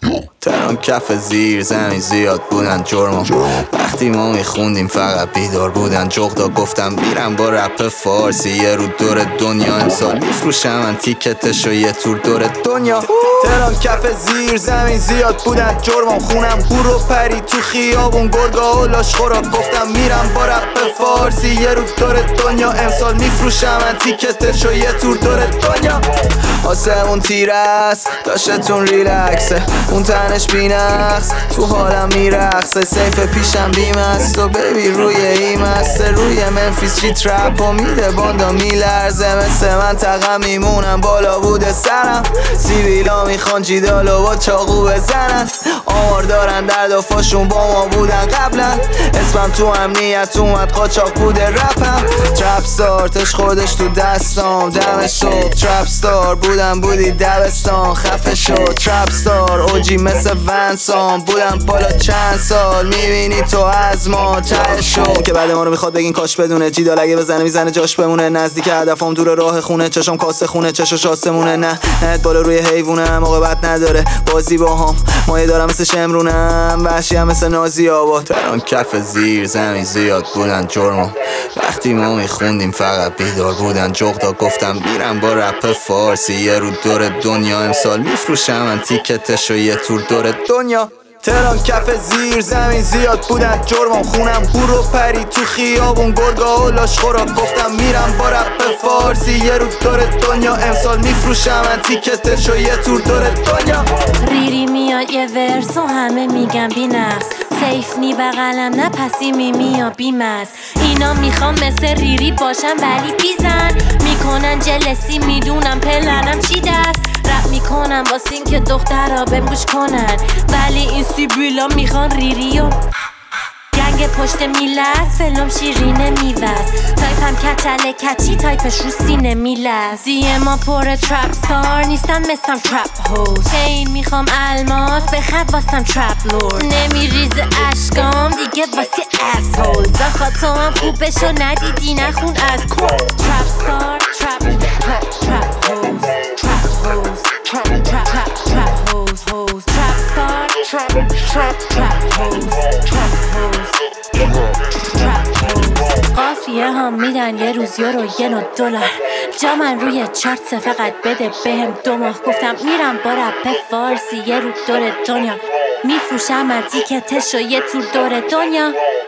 تهران کف زیر زمین زیاد بودن جرمم. وقتی ما میخوندیم فقط بیدار بودن جغدا. گفتم میرم با رپ فارسی یه رو دور دنیا. امسال میفروشم من تیکتشو یه تور دور دنیا. تهران کف زیر زمین زیاد بودن جرمم. خونم هور و پری تو خیابون گرگا و لاشخورا. گفتم میرم با رپ فارسی یه رو دور دنیا. امسال میفروشم من تیکتشو یه تور دور دنیا. آسمون تیره است داشتتون ریلکسه، اون تنش بینقص تو حالم میرقصه. سیف پیشم بیم است و بیبی روی این مسته. روی منفیس چی ترپ و میده باندا میلرزه. مثل من تقم میمونم بالا بوده سرم. سیویلا میخوان جیدالو با چاقو بزنن. آمار دارن دردافاشون با ما بودن قبلا. اسمم تو امنیت اومد قاچاق بوده رپم. ترپ ستار تش خودش تو دستام دم صبح. ترپ ستار بودی دبستان خفه شد. ترپ ستار اوجی مثل ونسان بودم بالا چند سال. میبینی تو از ما ته شد که بعد ما رو میخواد بگین کاش بدونه. جیدال اگه بزنه میزنه جاش بمونه. نزدیک هدفم دور راه خونه. چشم کاسه خونه چشش آسمونه. نه بالا روی حیوونه موقعیت نداره بازی با هم. مایه دارم مثل شمرونم وحشی هم مثل نازی آباد. تهران کف زیر زمین زیاد بودن جرمم. وقتی ما میخوندیم فقط بیدار بودن جغدا. گفتم میرم با رپ فارسی یه رو دور دنیا. امسال میفروشم من تیکتشو یه تور دور دنیا. تهران کف زیر زمین زیاد بودن جرمم. خونم هور و پری تو خیابون گرگا و لاشخورا. گفتم میرم با رپ فارسی یه رو دور دنیا. امسال میفروشم من تیکتشو یه تور دور دنیا. ریری میاد یه ورس و همه میگن بی‌نقص. سیف نی بغلم نه پسی میمی یا بیمز. اینا میخوام مثل ریری باشم ولی بیزن. میکنن جلسی میدونم پلنم چی دست. رپ میکنم واسین که دخترها بهم گوش کنن. ولی این سیبیلا میخوان ریری و گنگ پشت میلس. فلم شیرینه میوز. تایپم کچله کچی تایپش رو سینه میلز. دیه ما پر ترپ ستار نیستن مثلم ترپ هوز. چین میخوام الماس بخد واسم ترپ لورد. نمیریز اشکام دیگه واسه اس هول. زخواد تو هم خوب بشو ندیدی نخون از کن. ترپ ستار ترپ هوز. ترپ هوز ترپ هوز هوز. ترپ ستار ترپ هوز. قافیه هم میدن یه روز یورو یه نو دلار. جا من روی چارت فقط بده بهم 2 ماه. گفتم میرم با رپ فارسی یه رو دور دنیا. میفروشم من تیکتشو یه تور دور دنیا.